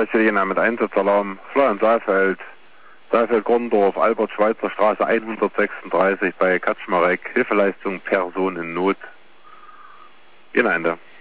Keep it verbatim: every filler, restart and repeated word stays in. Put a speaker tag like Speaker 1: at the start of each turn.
Speaker 1: Sicherheitsjena mit Einsatzalarm, Florian Saalfeld, Saalfeld-Gorndorf, Albert-Schweitzer-Straße hundertsechsunddreißig bei Kaczmarek, Hilfeleistung Person in Not. Ihr Ende.